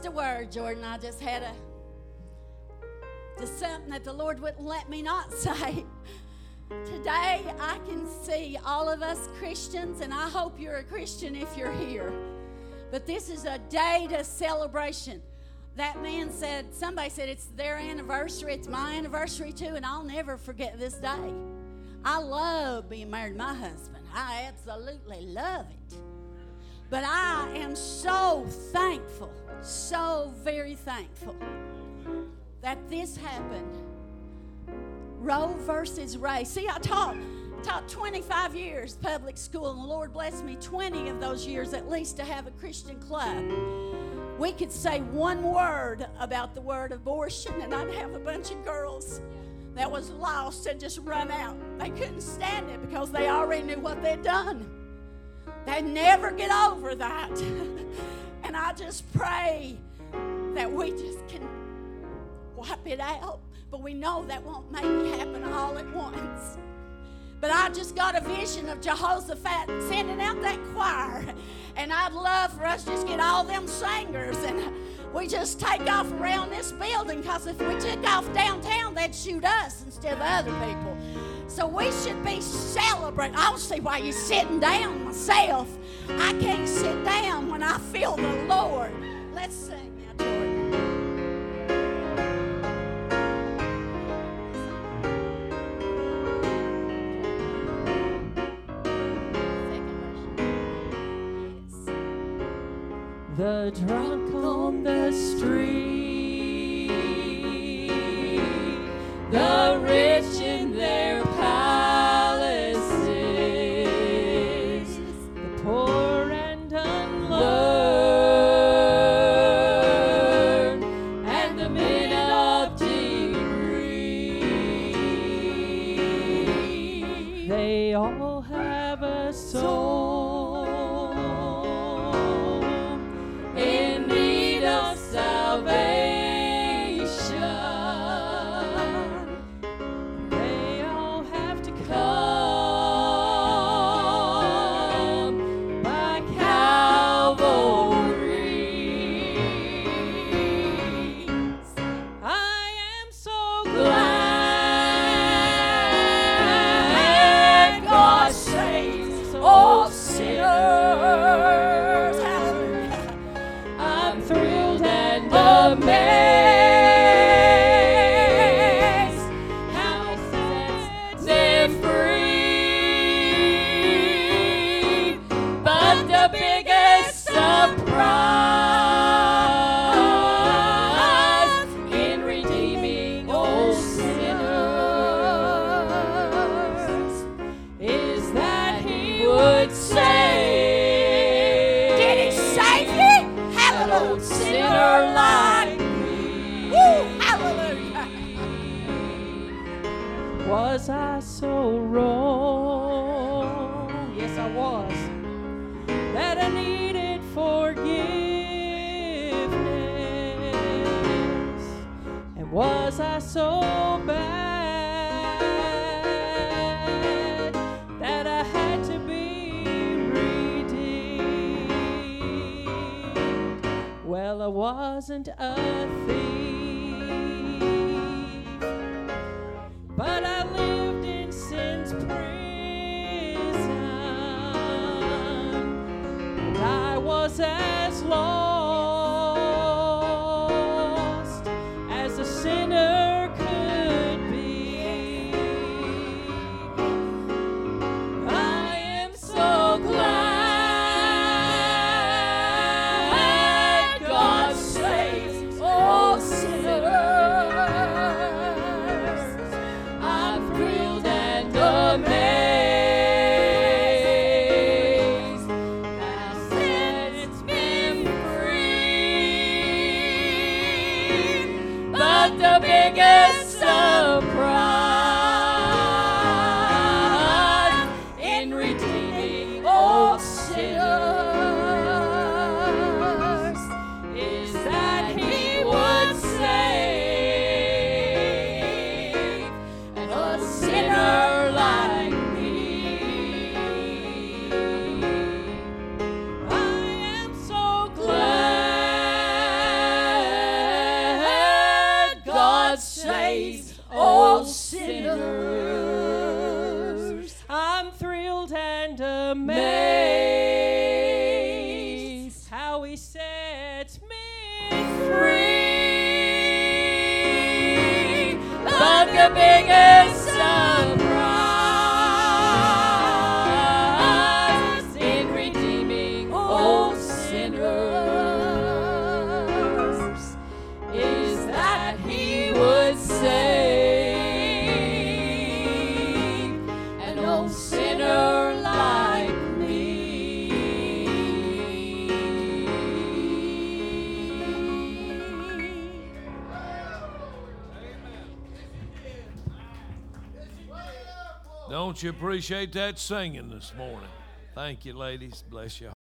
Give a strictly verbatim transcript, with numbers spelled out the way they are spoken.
Just a word, Jordan. I just had a just something that the Lord wouldn't let me not say. Today, I can see all of us Christians, and I hope you're a Christian if you're here. But this is a day to celebration. That man said, somebody said it's their anniversary, it's my anniversary too, and I'll never forget this day. I love being married to my husband. I absolutely love it. But I am so thankful, so very thankful that this happened. Roe versus Ray. See, I taught, taught twenty-five years public school, and the Lord blessed me twenty of those years at least to have a Christian club. We could say one word about the word abortion, and I'd have a bunch of girls that was lost and just run out. They couldn't stand it because they already knew what they'd done. They'd never get over that. And I just pray that we just can wipe it out. But we know that won't maybe happen all at once. But I just got a vision of Jehoshaphat sending out that choir. And I'd love for us to just get all them singers and we just take off around this building, because if we took off downtown, they'd shoot us instead of other people. So we should be celebrating. I don't see why you're sitting down myself. I can't sit down when I feel the Lord. Let's sing now, Jordan. The drunk on the street, the rich in their palaces, the poor and unlearned, and the men of degree, they all have a soul Was I so wrong? Yes, I was. That I needed forgiveness. And was I so bad that I had to be redeemed? Well, I wasn't a thief, but I lived in sin's prison, and I was as lost as a sinner could be. I am so glad God saves all sinners. Amazed, thou sentest me saves all sinners. I'm thrilled and amazed how he sets me free. But the biggest surprise in redeeming all sinners is that he would save an old sinner like me. Don't you appreciate that singing this morning? Thank you, ladies. Bless you.